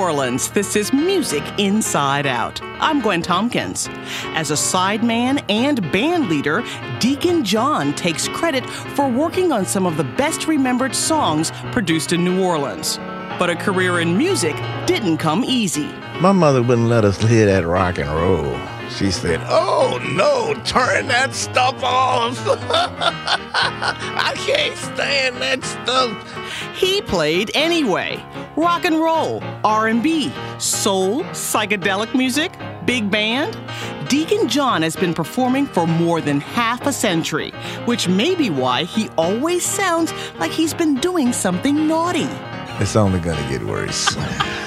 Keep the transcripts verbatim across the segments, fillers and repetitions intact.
Orleans, this is Music Inside Out. I'm Gwen Tompkins. As a sideman and band leader, Deacon John takes credit for working on some of the best remembered songs produced in New Orleans. But a career in music didn't come easy. My mother wouldn't let us hear that rock and roll. She said, "Oh, no, turn that stuff off. I can't stand that stuff." He played anyway. Rock and roll, R and B, soul, psychedelic music, big band. Deacon John has been performing for more than half a century, which may be why he always sounds like he's been doing something naughty. It's only going to get worse.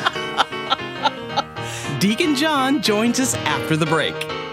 Deacon John joins us after the break.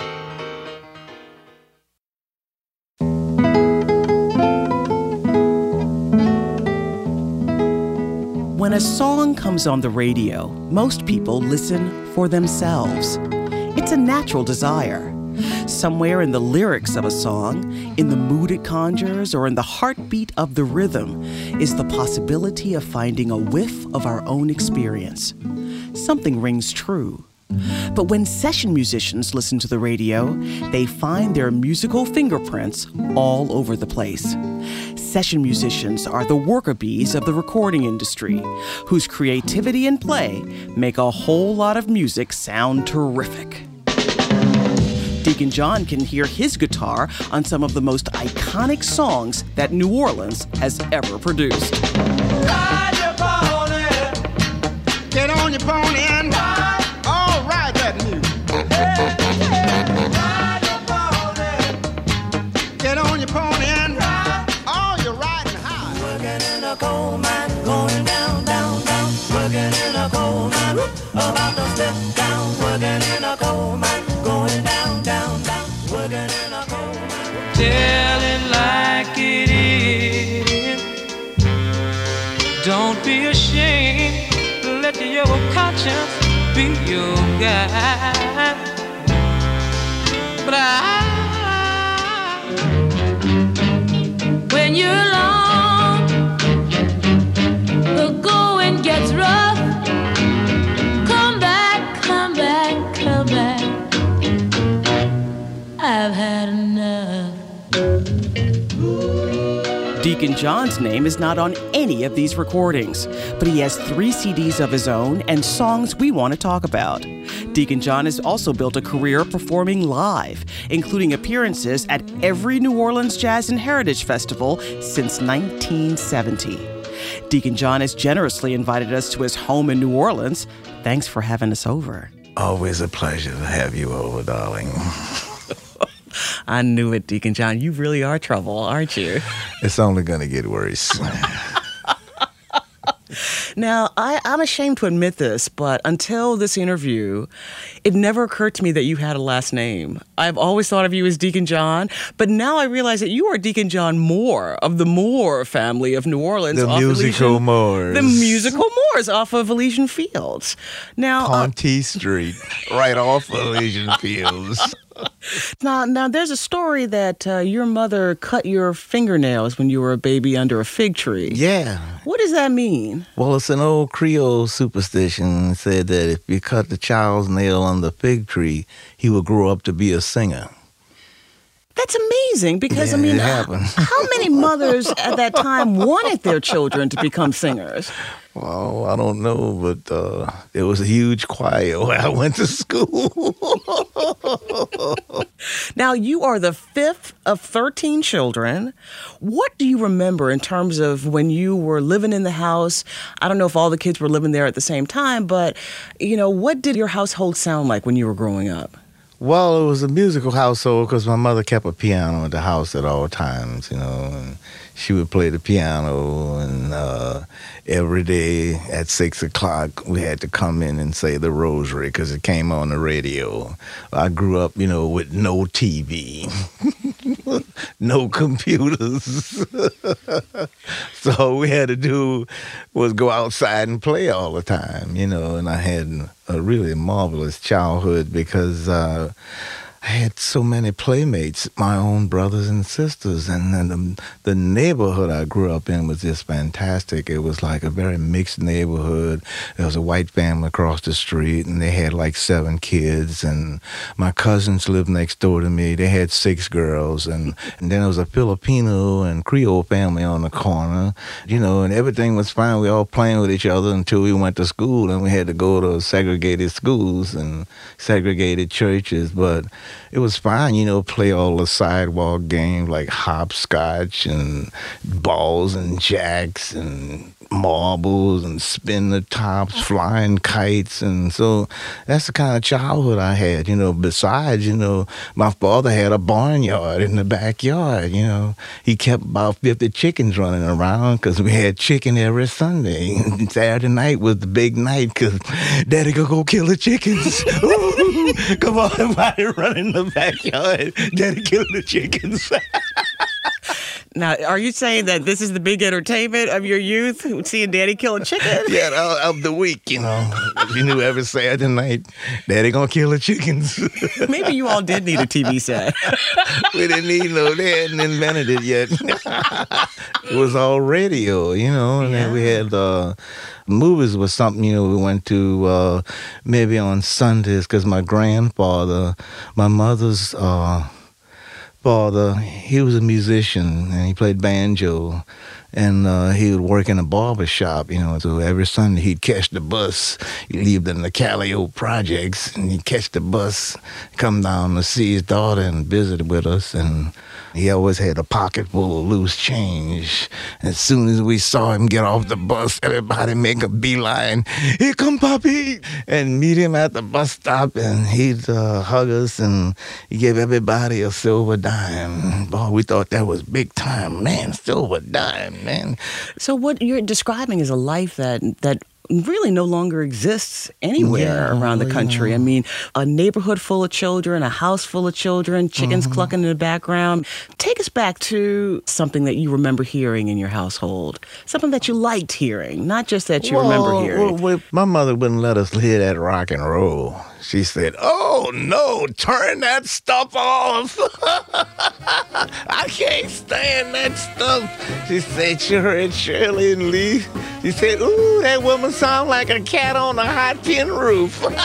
When a song comes on the radio, most people listen for themselves. It's a natural desire. Somewhere in the lyrics of a song, in the mood it conjures, or in the heartbeat of the rhythm, is the possibility of finding a whiff of our own experience. Something rings true. But when session musicians listen to the radio, they find their musical fingerprints all over the place. Session musicians are the worker bees of the recording industry, whose creativity and play make a whole lot of music sound terrific. Deacon John can hear his guitar on some of the most iconic songs that New Orleans has ever produced. Ride your pony, get on your pony and ride. All right, that music. Hey, hey, ride your pony, get on your pony and ride. Oh, you're riding high. Working in a coal mine, going down, down, down. Working in a coal mine, about to step down. Working in a coal mine, going down, down, down. Working in a coal mine. Tell it like it is. Don't be ashamed. Let your conscience be your guide. But I, when you're alone, the going gets rough. Come back, come back, come back. I've had enough. Deacon John's name is not on any of these recordings, but he has three C Ds of his own and songs we want to talk about. Deacon John has also built a career performing live, including appearances at every New Orleans Jazz and Heritage Festival since nineteen seventy. Deacon John has generously invited us to his home in New Orleans. Thanks for having us over. Always a pleasure to have you over, darling. I knew it, Deacon John. You really are trouble, aren't you? It's only going to get worse. Now, I, I'm ashamed to admit this, but until this interview, it never occurred to me that you had a last name. I've always thought of you as Deacon John, but now I realize that you are Deacon John Moore of the Moore family of New Orleans. The musical Elysian, Moores. The musical Moores off of Elysian Fields. Now, Ponty uh, Street, right off Elysian Fields. Now, now, there's a story that uh, your mother cut your fingernails when you were a baby under a fig tree. Yeah. What does that mean? Well, it's an old Creole superstition. It said that if you cut the child's nail on the fig tree, he will grow up to be a singer. That's amazing because, yeah, I mean, it happened. How many mothers at that time wanted their children to become singers? Well, I don't know, but uh, it was a huge choir where I went to school. Now, you are the fifth of thirteen children. What do you remember in terms of when you were living in the house? I don't know if all the kids were living there at the same time, but, you know, what did your household sound like when you were growing up? Well, it was a musical household because my mother kept a piano at the house at all times, you know, and she would play the piano, and uh, every day at six o'clock we had to come in and say the rosary because it came on the radio. I grew up, you know, with no T V, no computers. So all we had to do was go outside and play all the time, you know, and I had a really marvelous childhood because uh, I had so many playmates, my own brothers and sisters, and then the, the neighborhood I grew up in was just fantastic. It was like a very mixed neighborhood. There was a white family across the street, and they had like seven kids, and my cousins lived next door to me. They had six girls, and, and then there was a Filipino and Creole family on the corner, you know, and everything was fine. We all playing with each other until we went to school, and we had to go to segregated schools and segregated churches, but it was fine, you know, play all the sidewalk games like hopscotch and balls and jacks and marbles and spin the tops, flying kites. And so that's the kind of childhood I had, you know. Besides, you know, my father had a barnyard in the backyard, you know. He kept about fifty chickens running around because we had chicken every Sunday. And Saturday night was the big night because Daddy could go kill the chickens. Ooh, come on, everybody run in the backyard. Daddy killed the chickens. Now, are you saying that this is the big entertainment of your youth, seeing Daddy kill a chicken? Yeah, of, of the week, you know. You knew every Saturday night, Daddy gonna kill the chickens. Maybe you all did need a T V set. We didn't need no, they hadn't invented it yet. It was all radio, you know, and yeah. Then we had uh, movies was something, you know, we went to uh, maybe on Sundays because my grandfather, my mother's uh, father, he was a musician and he played banjo. And uh, he would work in a barber shop, you know, so every Sunday he'd catch the bus. He lived in the Callio Projects, and he'd catch the bus, come down to see his daughter and visit with us. And he always had a pocket full of loose change. As soon as we saw him get off the bus, everybody make a beeline, "Here come Papi!" and meet him at the bus stop, and he'd uh, hug us, and he gave everybody a silver dime. Boy, we thought that was big time, man, silver dime. Man. So what you're describing is a life that that really no longer exists anywhere yeah, around the country. Yeah. I mean, a neighborhood full of children, a house full of children, chickens mm-hmm. clucking in the background. Take us back to something that you remember hearing in your household, something that you liked hearing, not just that you well, remember hearing. Well, my mother wouldn't let us hear that rock and roll. She said, "Oh, no, turn that stuff off. I can't stand that stuff." She said she heard Shirley and Lee. She said, "Ooh, that woman sound like a cat on a hot tin roof." Come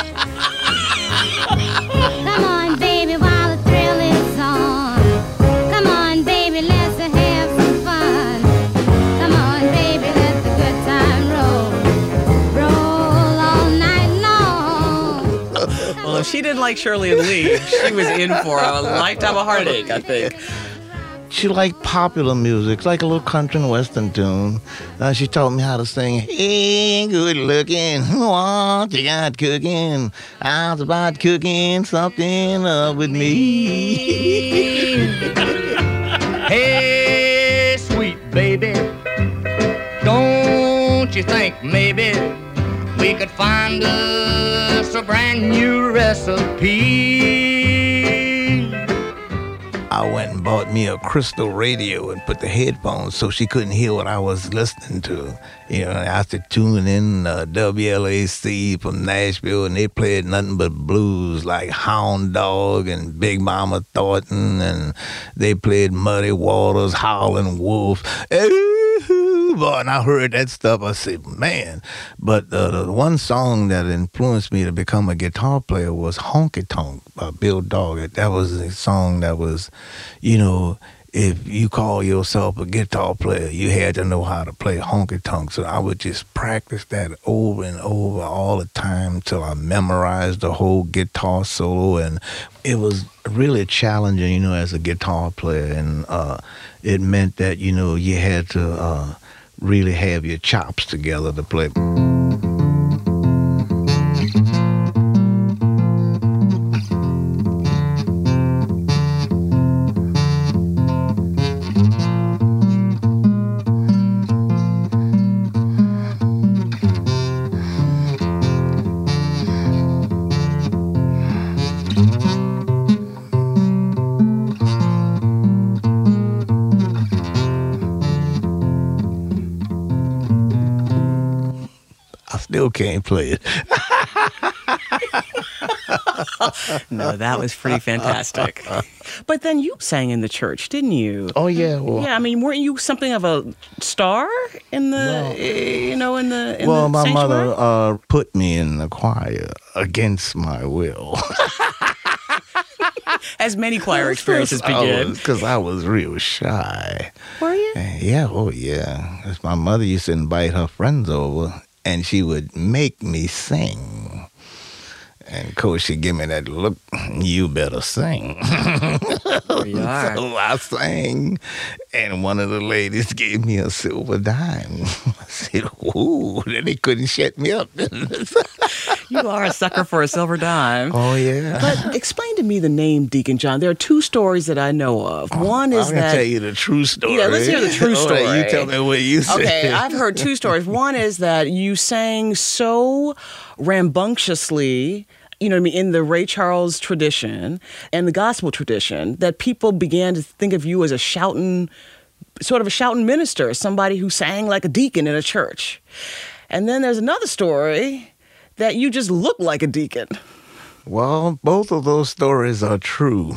on, baby, while the thrill is on. Come on, baby, let's have some fun. Come on, baby, let the good time roll. Roll all night long. Well, if she didn't like Shirley and Lee, she was in for a lifetime of heartache, I think. She liked popular music, like a little country and western tune. Uh, she taught me how to sing, "Hey, good looking, what you got cooking? I was about cooking something up with me." Hey, sweet baby, don't you think maybe we could find us a brand new recipe? I went and bought me a crystal radio and put the headphones so she couldn't hear what I was listening to. You know, I used to tune in uh, W L A C from Nashville, and they played nothing but blues like Hound Dog and Big Mama Thornton, and they played Muddy Waters, Howlin' Wolf. Boy, and I heard that stuff, I said, man. But uh, the one song that influenced me to become a guitar player was Honky Tonk by Bill Doggett. That was a song that was, you know, if you call yourself a guitar player, you had to know how to play honky tonk. So I would just practice that over and over all the time till I memorized the whole guitar solo. And it was really challenging, you know, as a guitar player. And uh, it meant that, you know, you had to uh, really have your chops together to play. Still can't play it. No, that was pretty fantastic. But then you sang in the church, didn't you? Oh yeah, well, Yeah, I mean, weren't you something of a star in the, Well- eh, you know, in the in well, the my sanctuary? mother uh, put me in the choir against my will. As many choir experiences begin. Because I was real shy. Were you? And yeah, oh yeah. 'Cause my mother used to invite her friends over, and she would make me sing. And of course, she'd give me that look, you better sing. There you are. So I sang, and one of the ladies gave me a silver dime. I said, ooh, then they couldn't shut me up. You are a sucker for a silver dime. Oh, yeah. But explain to me the name Deacon John. There are two stories that I know of. One is I'm going to that... tell you the true story. Yeah, let's hear the true All right, story. you tell me what you said. Okay, I've heard two stories. One is that you sang so rambunctiously, you know what I mean, in the Ray Charles tradition and the gospel tradition, that people began to think of you as a shouting, sort of a shouting minister, somebody who sang like a deacon in a church. And then there's another story that you just look like a deacon. Well, both of those stories are true.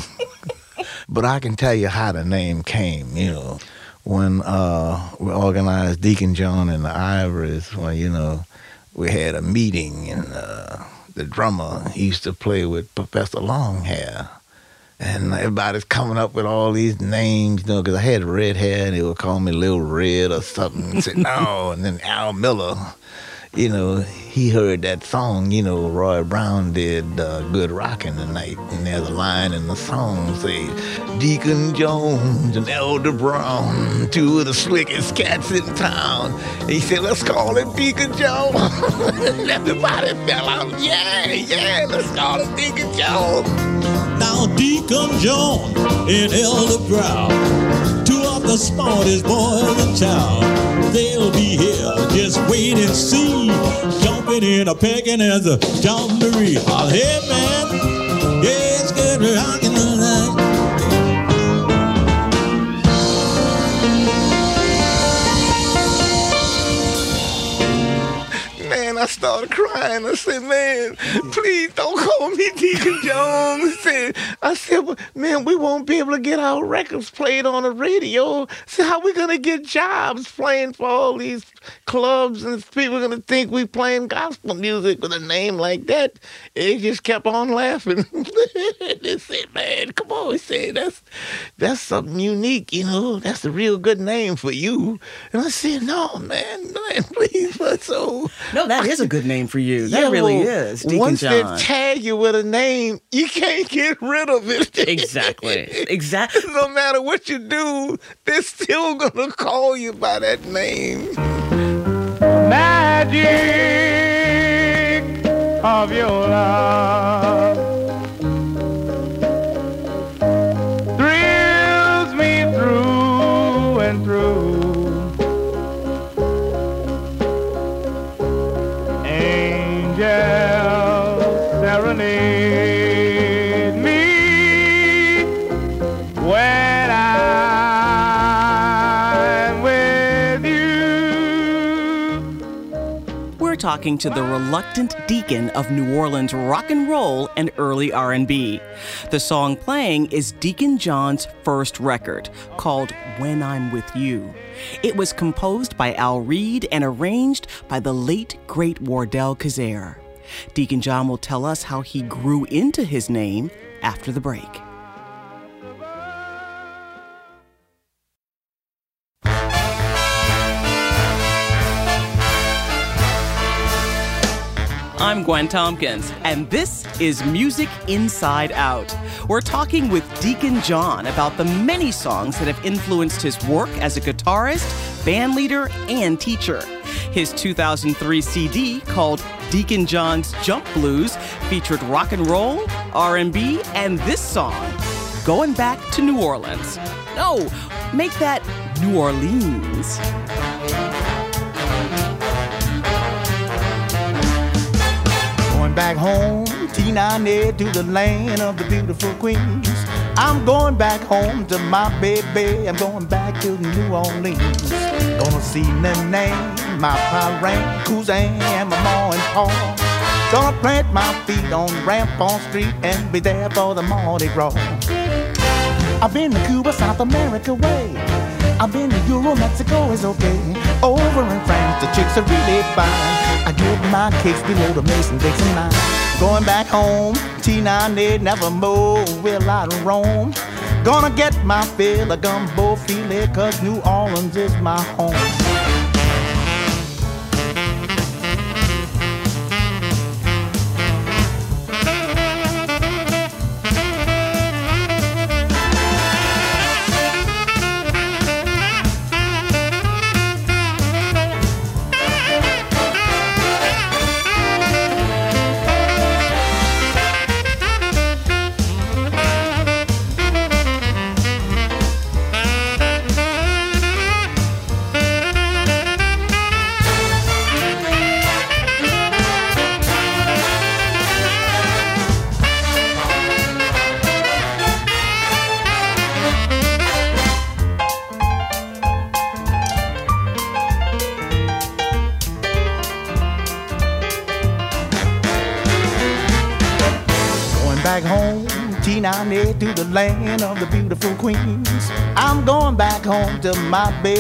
But I can tell you how the name came, you know. When uh, we organized Deacon John and the Ivories, well, you know, we had a meeting, and uh, the drummer, he used to play with Professor Longhair. And everybody's coming up with all these names, you know, because I had red hair, and they would call me Lil Red or something. And said, no. And then Al Miller, you know, he heard that song, you know, Roy Brown did uh, Good Rockin' Tonight. And there's a line in the song say, Deacon Jones and Elder Brown, two of the slickest cats in town. And he said, let's call him Deacon Jones. And everybody fell out, yeah, yeah, let's call him Deacon Jones. Now Deacon Jones and Elder Brown, two of the smartest boys in town. They'll be here, just wait and see. Jumping in a pecking as a jamboree. Oh, hey man, yeah, it's good rockin' tonight. Man, I started crying. I said, man, please don't call me Deacon Jones. I said, I said, well, man, we won't be able to get our records played on the radio. I said, how we going to get jobs playing for all these clubs, and people are going to think we playing gospel music with a name like that? And he just kept on laughing. They said, man, come on. He said, that's, that's something unique, you know. That's a real good name for you. And I said, no, man, man, please. But so... No, that is a good name for you. That really well, is, Deacon once John. they tag you with a name, you can't get rid of it. Exactly. Exactly. No matter what you do, they're still gonna call you by that name. Magic of your love thrills me through and through. Angels serenade me when I'm with you. We're talking to the reluctant deacon of New Orleans rock and roll and early R and B. The song playing is Deacon John's first record, called When I'm With You. It was composed by Al Reed and arranged by the late, great Wardell Kazare. Deacon John will tell us how he grew into his name after the break. I'm Gwen Tompkins, and this is Music Inside Out. We're talking with Deacon John about the many songs that have influenced his work as a guitarist, band leader, and teacher. His two thousand three C D, called Deacon John's Jump Blues, featured rock and roll, R and B, and this song, Going Back to New Orleans. No, make that New Orleans. Going back home, T nine to the land of the beautiful queens. I'm going back home to my baby. I'm going back to New Orleans. Gonna see Nene, my parent, cousin, and my ma and pa. Gonna plant my feet on Rampart Street and be there for the Mardi Gras. I've been to Cuba, South America way. I've been to Euro, Mexico is okay. Over in France, the chicks are really fine. I get my kicks below the Mason-Dixon line. Going back home, T nine eight never more will I roam. Gonna get my fill of gumbo filet, cause New Orleans is my home. Back home, T nine eight to the land of the beautiful queens. I'm going back home to my baby.